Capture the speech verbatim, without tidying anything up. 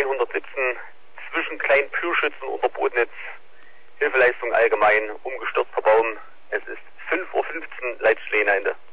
hundertsiebzehn zwischen Klein-Pürschützen und der Botnitz. Hilfeleistung allgemein, umgestürzter Baum. Es ist fünf Uhr fünfzehn, Leitstelle Ende.